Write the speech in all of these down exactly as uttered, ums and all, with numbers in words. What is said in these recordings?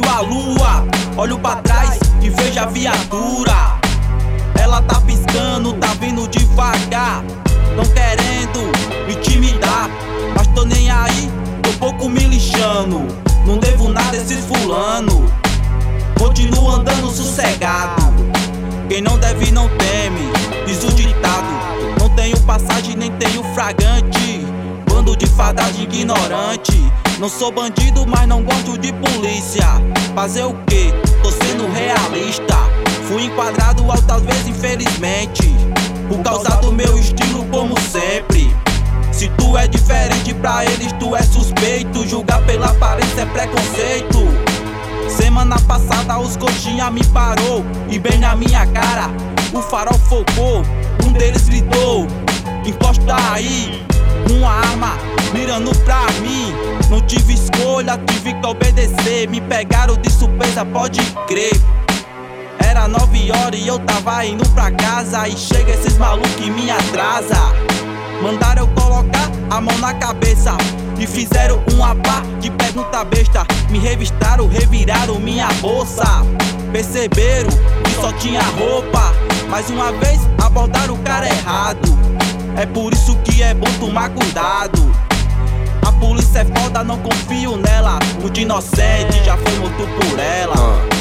vejo a lua, olho pra trás e vejo a viatura. Ela tá piscando, tá vindo devagar, tão querendo me intimidar, mas tô nem aí, tô pouco me lixando. Não devo nada a esses fulano, continuo andando sossegado. Quem não deve não teme, diz o ditado. Não tenho passagem nem tenho fragante, bando de fadagem ignorante. Não sou bandido, mas não gosto de polícia. Fazer o quê? Tô sendo realista. Fui enquadrado altas vezes, infelizmente, por causa do meu estilo, como sempre. Se tu é diferente pra eles, tu é suspeito. Julgar pela aparência é preconceito. Semana passada os coxinha me parou e bem na minha cara o farol focou. Um deles gritou: encosta aí, com a arma mirando pra mim. Não tive escolha, tive que obedecer. Me pegaram de surpresa, pode crer. Era nove horas e eu tava indo pra casa, e chega esses malucos e me atrasa. Mandaram eu colocar a mão na cabeça e fizeram uma pá de pergunta besta. Me revistaram, reviraram minha bolsa. Perceberam que só tinha roupa. Mais uma vez abordaram o cara errado. É por isso que é bom tomar cuidado. A polícia é foda, não confio nela. O de inocente já foi morto por ela.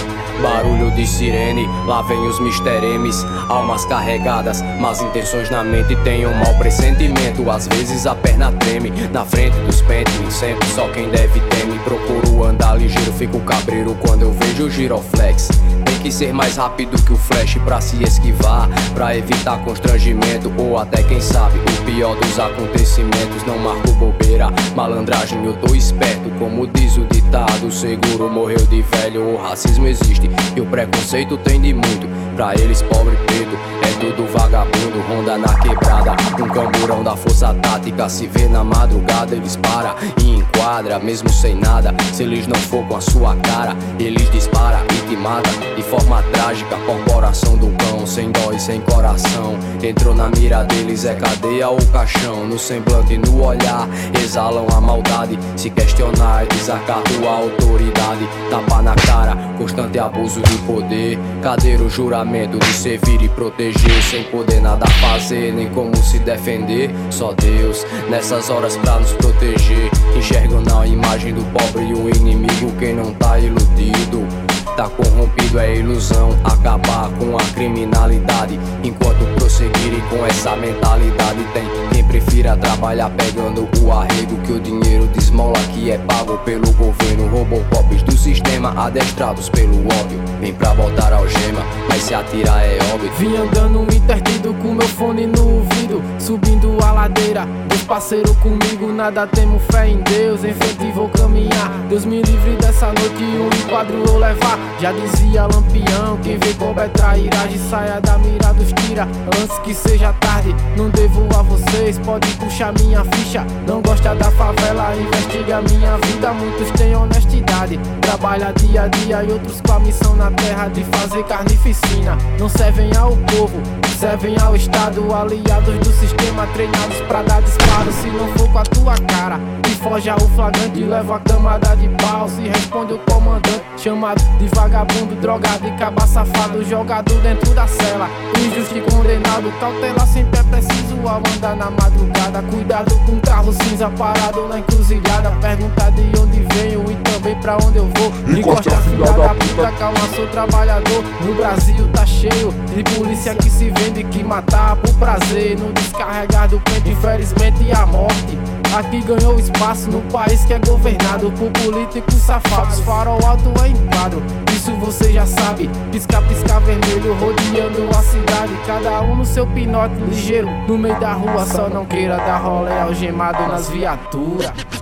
Barulho de sirene, lá vem os mister M's. Almas carregadas, más intenções na mente. Tem um mau pressentimento, às vezes a perna treme. Na frente dos pentes, sempre só quem deve teme. Procuro andar ligeiro, fico cabreiro quando eu vejo o giroflex. Tem que ser mais rápido que o flash pra se esquivar, pra evitar constrangimento, ou até quem sabe o pior dos acontecimentos. Não marco bobeira, malandragem eu tô esperto. Como diz o ditado, seguro morreu de velho. O racismo existe e o preconceito tem de muito. Pra eles pobre preto é tudo vagabundo. Ronda na quebrada, um camburão da força tática. Se vê na madrugada eles para e enquadra, mesmo sem nada. Se eles não for com a sua cara, eles dispara e te mata de forma trágica. Corporação do cão, sem dó e sem coração. Entrou na mira deles, é cadeia ou caixão. No semblante e no olhar exalam a maldade. Se questionar é desacato à autoridade. Tapa na cara, constante abuso de poder. Cadê o juramento de servir e proteger? Sem poder nada fazer, nem como se defender. Só Deus nessas horas pra nos proteger. Enxergam na imagem do pobre o inimigo. Quem não tá iludido tá corrompido, é ilusão acabar com a criminalidade. Enquanto prosseguirem com essa mentalidade, tem quem prefira trabalhar pegando o arrego, que o dinheiro de esmola que é pago pelo governo. Robocops do sistema adestrados pelo ódio. Vem pra botar algema, mas se atirar é óbvio. Vim andando intertido com meu fone no ouvido, subindo a ladeira, Deus parceiro comigo. Nada temo, fé em Deus, em frente vou caminhar. Deus me livre dessa noite, um enquadro vou levar. Já dizia Lampião, quem vê cobra é trairagem. Saia da mira dos tira, antes que seja tarde. Não devo a vocês, pode puxar minha ficha. Não gosta da favela, investiga minha vida. Muitos têm honestidade, trabalha dia a dia, e outros com a missão na terra de fazer carnificina. Não servem ao povo, servem ao Estado. Aliados do sistema, treinados pra dar disparo. Se não for com a tua cara, e foge ao flagrante, leva a camada de pau. Se responde o comandante, chamado de vagabundo, drogado e caba safado, jogado dentro da cela, injusto e condenado. Cautela sempre é preciso ao andar na madrugada. Cuidado com um carro cinza parado na encruzilhada. Pergunta de onde venho e também pra onde eu vou. Encosta filha da puta, calma, sou trabalhador. No Brasil tá cheio de polícia que se vende, que matar por prazer. No descarregar do pente, infelizmente a morte aqui ganhou espaço no país que é governado por políticos safados. Farol alto é enquadro, isso você já sabe. Pisca, pisca vermelho, rodeando a cidade. Cada um no seu pinote ligeiro, no meio da rua. Só não queira dar rolê algemado nas viaturas.